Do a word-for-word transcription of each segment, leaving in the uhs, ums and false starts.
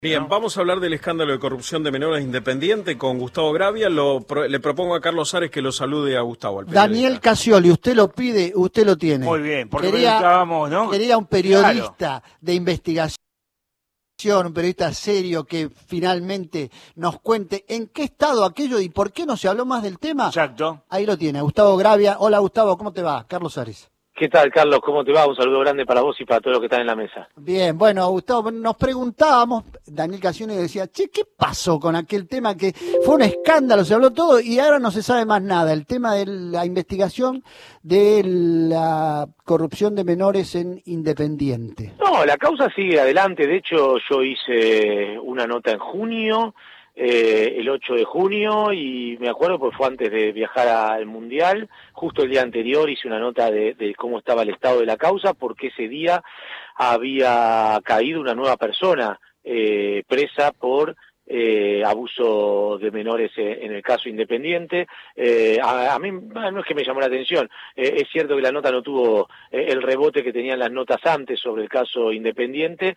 Bien, vamos a hablar del escándalo de corrupción de menores independiente con Gustavo Gravia. Lo, pro, le propongo a Carlos Ares que lo salude a Gustavo. Al Daniel Casioli, usted lo pide, usted lo tiene. Muy bien, porque quería, ¿no? quería un periodista claro. de investigación, un periodista serio que finalmente nos cuente en qué estado aquello y por qué no se habló más del tema. Exacto. Ahí lo tiene, Gustavo Gravia. Hola Gustavo, ¿cómo te va? Carlos Ares. ¿Qué tal, Carlos? ¿Cómo te va? Un saludo grande para vos y para todos los que están en la mesa. Bien, bueno, Gustavo, nos preguntábamos, Daniel Casioli decía, che, ¿qué pasó con aquel tema que fue un escándalo, se habló todo y ahora no se sabe más nada? El tema de la investigación de la corrupción de menores en Independiente. No, la causa sigue adelante. De hecho, yo hice una nota en junio, eh, el ocho de junio, y me acuerdo porque fue antes de viajar al Mundial. Justo el día anterior hice una nota de, de cómo estaba el estado de la causa, porque ese día había caído una nueva persona eh, presa por eh, abuso de menores en el caso Independiente. Eh, a, a mí no es que me llamó la atención, eh, es cierto que la nota no tuvo eh, el rebote que tenían las notas antes sobre el caso Independiente,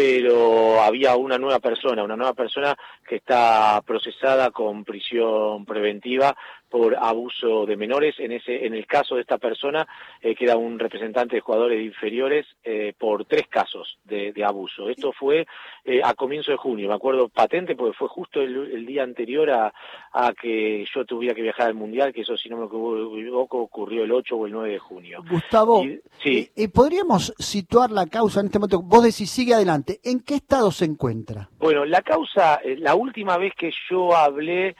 pero había una nueva persona, una nueva persona que está procesada con prisión preventiva por abuso de menores. En ese, en el caso de esta persona, eh, que era un representante de jugadores inferiores, eh, por tres casos de, de abuso. Esto fue eh, a comienzo de junio, me acuerdo patente, porque fue justo el, el día anterior a, a que yo tuviera que viajar al Mundial, que eso, si no me equivoco, ocurrió el ocho o el nueve de junio. Gustavo, y, sí. eh, ¿podríamos situar la causa en este momento? Vos decís, sigue adelante. ¿En qué estado se encuentra? Bueno, la causa, la última vez que yo hablé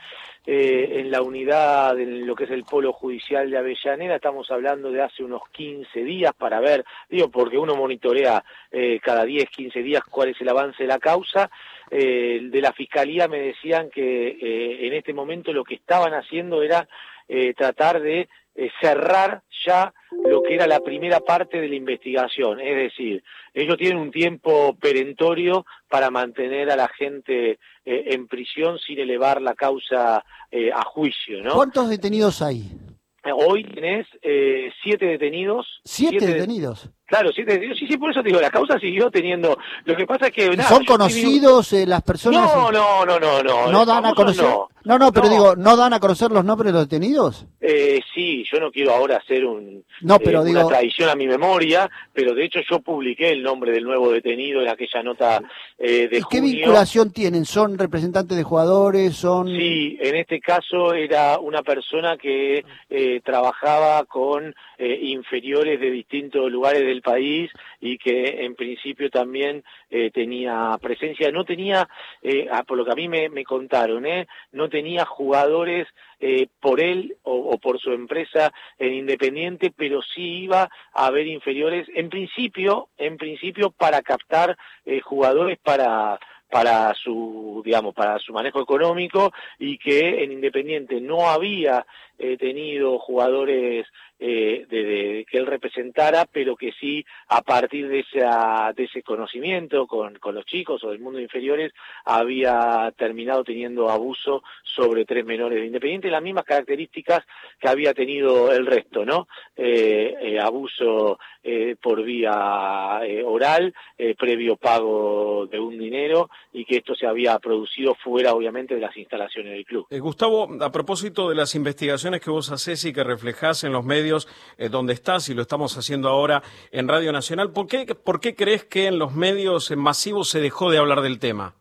eh, en la unidad, en lo que es el Polo Judicial de Avellaneda, estamos hablando de hace unos quince días para ver, digo, porque uno monitorea eh, cada diez, quince días cuál es el avance de la causa. Eh, de la Fiscalía me decían que eh, en este momento lo que estaban haciendo era eh, tratar de eh, cerrar ya lo que era la primera parte de la investigación, es decir, ellos tienen un tiempo perentorio para mantener a la gente eh, en prisión sin elevar la causa eh, a juicio, ¿no? ¿Cuántos detenidos hay? Hoy tenés eh, siete detenidos. ¿Siete, siete detenidos? De... Claro, siete detenidos. Sí, sí, por eso te digo, la causa siguió teniendo... Lo que pasa es que... Nada, ¿Son conocidos eh, las personas? No, no, no, no, no. ¿No dan a conocer? No. No, no, pero no. digo, ¿no dan a conocer los nombres de los detenidos? Eh, sí, yo no quiero ahora hacer un, no, pero eh, digo... una traición a mi memoria, pero de hecho yo publiqué el nombre del nuevo detenido en aquella nota eh, de ¿Y junio. qué vinculación tienen? ¿Son representantes de jugadores? ¿Son...? Sí, en este caso era una persona que eh, trabajaba con eh, inferiores de distintos lugares del país y que en principio también eh, tenía presencia, no tenía, eh, por lo que a mí me, me contaron, eh, no tenía jugadores eh, por él o, o por su empresa en Independiente, pero sí iba a haber inferiores, en principio, en principio para captar eh, jugadores para para su, digamos, para su manejo económico, y que en Independiente no había eh, tenido jugadores eh, de, de, que él representara, pero que sí, a partir de esa, de ese conocimiento con, con los chicos o del mundo inferiores, había terminado teniendo abuso sobre tres menores de Independiente, las mismas características que había tenido el resto, ¿no? Eh, eh, abuso eh, por vía eh, oral, eh, previo pago de un dinero, y que esto se había producido fuera, obviamente, de las instalaciones del club. Eh, Gustavo, a propósito de las investigaciones que vos hacés y que reflejás en los medios eh, donde estás, y lo estamos haciendo ahora en Radio Nacional, ¿por qué, por qué crees que en los medios masivos se dejó de hablar del tema?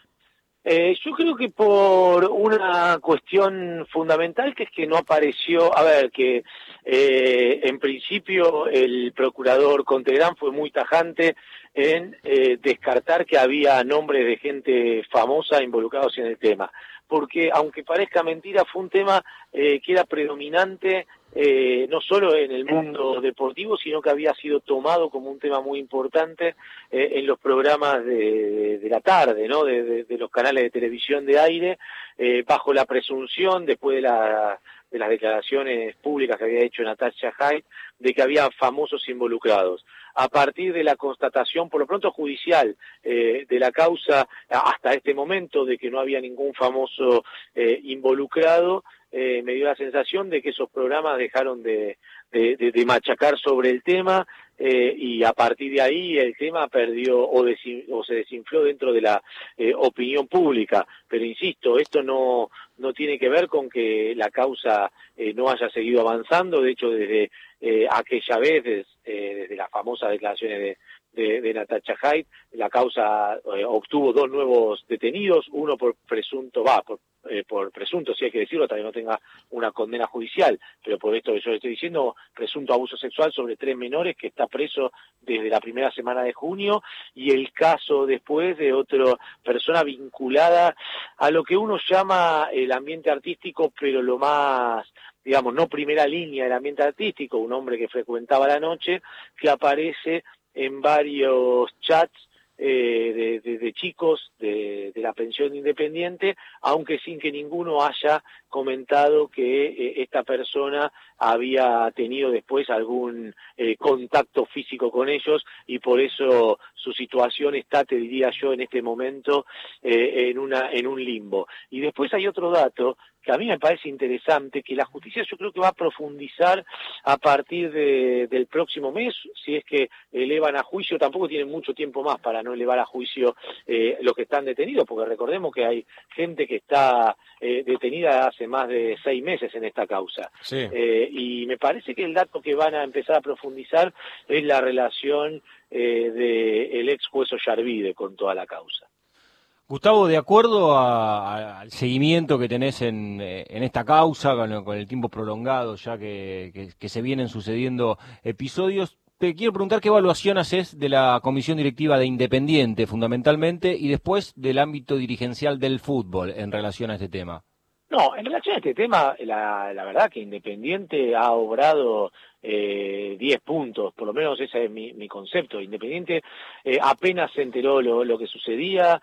Eh, yo creo que por una cuestión fundamental, que es que no apareció, a ver, que eh, en principio el procurador Contegrán fue muy tajante en eh, descartar que había nombres de gente famosa involucrados en el tema, porque aunque parezca mentira, fue un tema eh, que era predominante eh, no solo en el mundo deportivo, sino que había sido tomado como un tema muy importante eh, en los programas de, de, de la tarde, ¿no? De, de, de los canales de televisión de aire, eh, bajo la presunción, después de la de las declaraciones públicas que había hecho Natasha Haidt, de que había famosos involucrados. A partir de la constatación, por lo pronto judicial, eh, de la causa hasta este momento, de que no había ningún famoso eh, involucrado, eh, me dio la sensación de que esos programas dejaron de, de, de, de machacar sobre el tema, eh, y a partir de ahí el tema perdió o, desin, o se desinfló dentro de la eh, opinión pública. Pero insisto, esto no, no tiene que ver con que la causa eh, no haya seguido avanzando. De hecho, desde eh, aquella vez, desde, eh, desde las famosas declaraciones de de, de Natasha Haidt, la causa eh, obtuvo dos nuevos detenidos, uno por presunto, va, por, eh, por presunto, si hay que decirlo, hasta que no tenga una condena judicial, pero por esto que yo le estoy diciendo, presunto abuso sexual sobre tres menores, que está preso desde la primera semana de junio, y el caso después de otra persona vinculada a lo que uno llama el ambiente artístico, pero lo más, digamos, no primera línea del ambiente artístico, un hombre que frecuentaba la noche, que aparece en varios chats eh, de, de, de chicos de, de la pensión independiente, aunque sin que ninguno haya comentado que eh, esta persona había tenido después algún eh, contacto físico con ellos, y por eso su situación está, te diría yo, en este momento eh, en una en un limbo. Y después hay otro dato que a mí me parece interesante, que la justicia yo creo que va a profundizar a partir de, del próximo mes, si es que elevan a juicio. Tampoco tienen mucho tiempo más para no elevar a juicio eh, los que están detenidos, porque recordemos que hay gente que está eh, detenida hace más de seis meses en esta causa. Sí. Eh, y me parece que el dato que van a empezar a profundizar es la relación eh, del ex juez Ollarvide con toda la causa. Gustavo, de acuerdo a, a, al seguimiento que tenés en, en esta causa, con, con el tiempo prolongado ya que, que, que se vienen sucediendo episodios, te quiero preguntar qué evaluación haces de la comisión directiva de Independiente, fundamentalmente, y después del ámbito dirigencial del fútbol en relación a este tema. No, en relación a este tema, la, la verdad que Independiente ha obrado eh, diez puntos, por lo menos ese es mi, mi concepto. Independiente eh, apenas se enteró lo, lo que sucedía,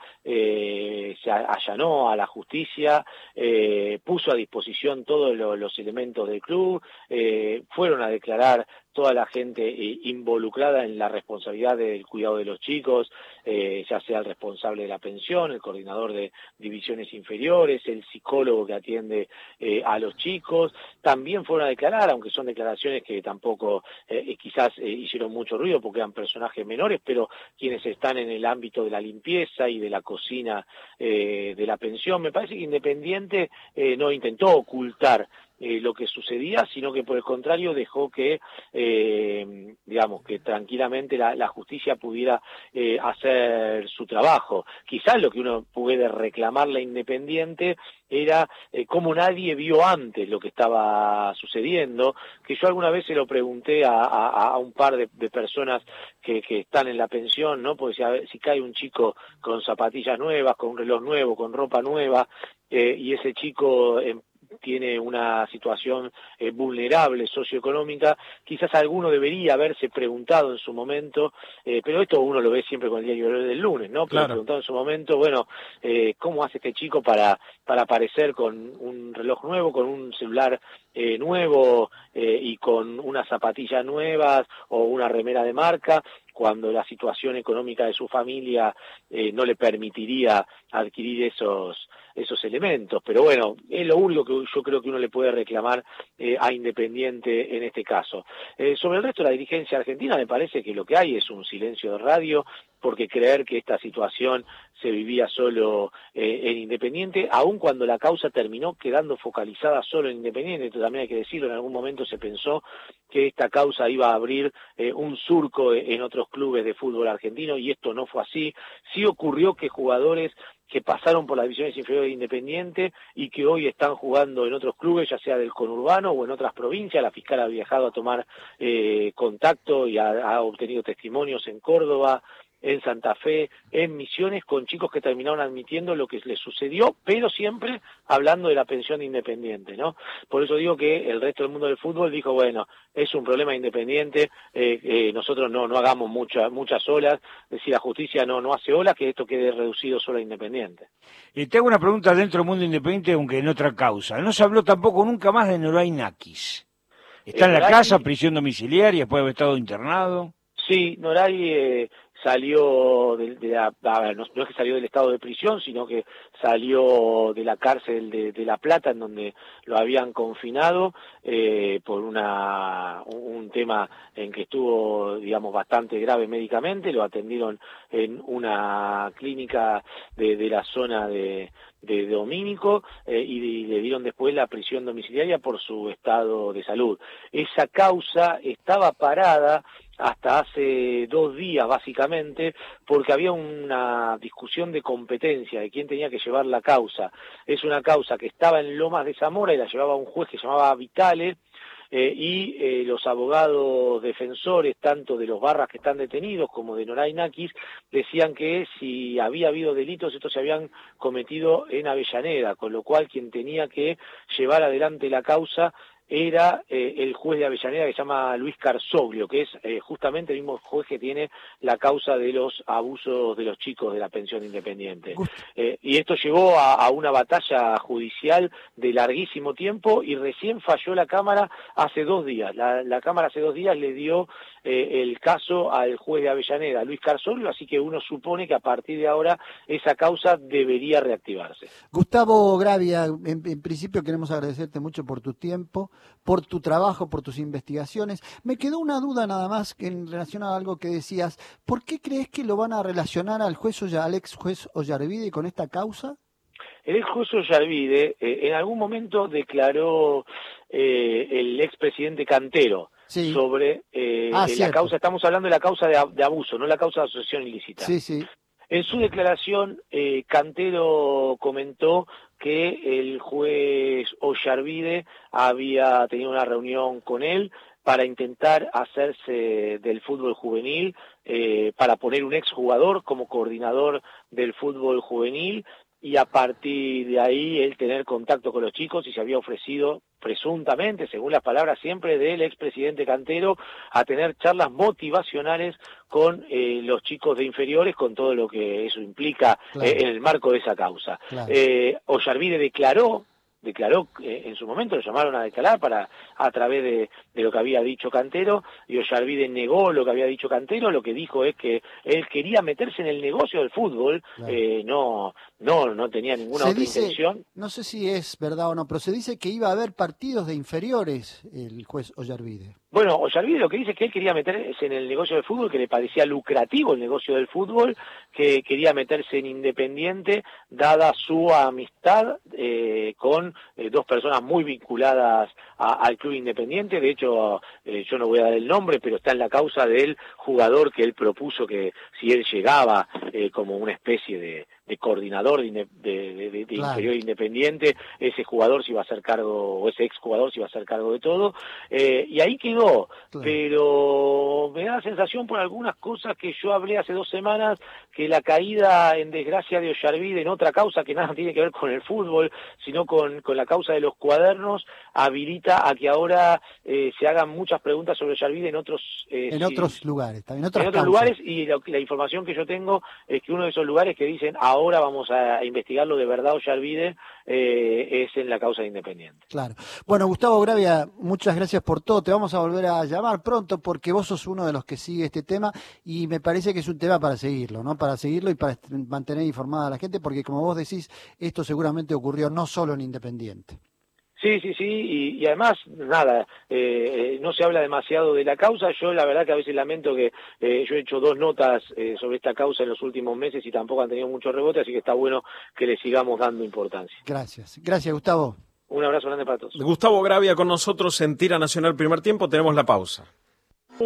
eh, se allanó a la justicia, eh, puso a disposición todos lo, los elementos del club, eh, fueron a declarar toda la gente eh, involucrada en la responsabilidad del cuidado de los chicos, eh, ya sea el responsable de la pensión, el coordinador de divisiones inferiores, el psicólogo que atiende eh, a los chicos, también fueron a declarar, aunque son declaraciones que tampoco eh, quizás eh, hicieron mucho ruido porque eran personajes menores, pero quienes están en el ámbito de la limpieza y de la cocina eh, de la pensión. Me parece que Independiente eh, no intentó ocultar Eh, lo que sucedía, sino que por el contrario dejó que, eh, digamos, que tranquilamente la, la justicia pudiera eh, hacer su trabajo. Quizás lo que uno puede reclamarle a Independiente era eh, cómo nadie vio antes lo que estaba sucediendo, que yo alguna vez se lo pregunté a, a, a un par de, de personas que, que están en la pensión, ¿no? Porque si, a ver, si cae un chico con zapatillas nuevas, con un reloj nuevo, con ropa nueva, eh, y ese chico en tiene una situación eh, vulnerable socioeconómica, quizás alguno debería haberse preguntado en su momento, eh, pero esto uno lo ve siempre con el diario del lunes, ¿no? Pero claro. preguntado en su momento, bueno, eh, ¿cómo hace este chico para, para aparecer con un reloj nuevo, con un celular eh, nuevo eh, y con unas zapatillas nuevas o una remera de marca, cuando la situación económica de su familia eh, no le permitiría adquirir esos esos elementos? Pero bueno, es lo único que yo creo que uno le puede reclamar eh, a Independiente en este caso. Eh, sobre el resto de la dirigencia argentina, me parece que lo que hay es un silencio de radio, porque creer que esta situación se vivía solo eh, en Independiente, aun cuando la causa terminó quedando focalizada solo en Independiente. Esto también hay que decirlo, en algún momento se pensó que esta causa iba a abrir eh, un surco en otros clubes de fútbol argentino, y esto no fue así. Sí ocurrió que jugadores que pasaron por las divisiones inferiores de Independiente y que hoy están jugando en otros clubes, ya sea del conurbano o en otras provincias. La fiscal ha viajado a tomar eh, contacto y ha, ha obtenido testimonios en Córdoba, en Santa Fe, en Misiones, con chicos que terminaron admitiendo lo que les sucedió, pero siempre hablando de la pensión de Independiente, ¿no? Por eso digo que el resto del mundo del fútbol dijo, bueno, es un problema Independiente, eh, eh, nosotros no no hagamos muchas muchas olas, es decir, la justicia no no hace olas, que esto quede reducido solo a Independiente. Y te hago una pregunta dentro del mundo independiente, aunque en otra causa. No se habló tampoco nunca más de Noray Nakis. Está Eh, en la Noray... casa, prisión domiciliaria, después de haber estado internado. Sí, Noray... Eh... salió de, de la, a ver, no, no es que salió del estado de prisión, sino que salió de la cárcel de, de La Plata, en donde lo habían confinado eh, por una un tema en que estuvo, digamos, bastante grave médicamente. Lo atendieron en una clínica de, de la zona de de Domínico eh, y le dieron después la prisión domiciliaria por su estado de salud. Esa causa estaba parada hasta hace dos días, básicamente, porque había una discusión de competencia de quién tenía que llevar la causa. Es una causa que estaba en Lomas de Zamora y la llevaba un juez que se llamaba Vitale, Eh, y eh, los abogados defensores, tanto de los Barras que están detenidos como de Noray Nakis, decían que si había habido delitos, estos se habían cometido en Avellaneda, con lo cual quien tenía que llevar adelante la causa era eh, el juez de Avellaneda, que se llama Luis Carsoglio, que es eh, justamente el mismo juez que tiene la causa de los abusos de los chicos de la pensión independiente. Eh, y esto llevó a, a una batalla judicial de larguísimo tiempo y recién falló la Cámara hace dos días. La, la Cámara hace dos días le dio eh, el caso al juez de Avellaneda, Luis Carsoglio, así que uno supone que a partir de ahora esa causa debería reactivarse. Gustavo Gravia, en, en principio queremos agradecerte mucho por tu tiempo, por tu trabajo, por tus investigaciones. Me quedó una duda nada más en relación a algo que decías. ¿Por qué crees que lo van a relacionar al juez Olla, al ex juez Ollarvide con esta causa? El ex juez Ollarvide eh, en algún momento declaró eh, el expresidente Cantero sí. sobre eh, ah, la causa, estamos hablando de la causa de, de abuso, no la causa de asociación ilícita. Sí, sí. En su declaración, eh, Cantero comentó que el juez Ollarvide había tenido una reunión con él para intentar hacerse del fútbol juvenil, eh, para poner un exjugador como coordinador del fútbol juvenil, y a partir de ahí él tener contacto con los chicos, y se había ofrecido presuntamente, según las palabras siempre del expresidente Cantero, a tener charlas motivacionales con eh, los chicos de inferiores, con todo lo que eso implica claro. eh, en el marco de esa causa. Claro. Eh, Ollarvide declaró, declaró eh, en su momento, lo llamaron a declarar para a través de, de lo que había dicho Cantero, y Ollarvide negó lo que había dicho Cantero. Lo que dijo es que él quería meterse en el negocio del fútbol, claro. eh, no no no tenía ninguna se otra dice, intención. No sé si es verdad o no, pero se dice que iba a haber partidos de inferiores el juez Ollarvide. Bueno, Ollarvide lo que dice es que él quería meterse en el negocio del fútbol, que le parecía lucrativo el negocio del fútbol, que quería meterse en Independiente, dada su amistad eh, con eh, dos personas muy vinculadas a, al club Independiente. De hecho, eh, yo no voy a dar el nombre, pero está en la causa del jugador que él propuso que si él llegaba eh, como una especie de de coordinador de, de, de, de claro. inferior Independiente, ese jugador se iba a hacer cargo, o ese ex jugador se iba a hacer cargo de todo, eh, y ahí quedó, claro. pero me da la sensación por algunas cosas que yo hablé hace dos semanas, que la caída en desgracia de Ollarvide en otra causa que nada tiene que ver con el fútbol, sino con, con la causa de los cuadernos, habilita a que ahora eh, se hagan muchas preguntas sobre Ollarvide en otros eh, en si, otros lugares, también otras en otros causas. lugares, y la, la información que yo tengo es que uno de esos lugares que dicen ahora vamos a investigarlo de verdad Ollarvide eh, es en la causa de Independiente. Claro. Bueno, Gustavo Gravia, muchas gracias por todo. Te vamos a volver a llamar pronto porque vos sos uno de los que sigue este tema y me parece que es un tema para seguirlo, ¿no? Para seguirlo y para mantener informada a la gente, porque como vos decís, esto seguramente ocurrió no solo en Independiente. Sí, sí, sí, y, y además, nada, eh, no se habla demasiado de la causa. Yo la verdad que a veces lamento que eh, yo he hecho dos notas eh, sobre esta causa en los últimos meses y tampoco han tenido mucho rebote, así que está bueno que le sigamos dando importancia. Gracias, gracias Gustavo. Un abrazo grande para todos. Gustavo Gravia con nosotros en Tira Nacional Primer Tiempo, tenemos la pausa.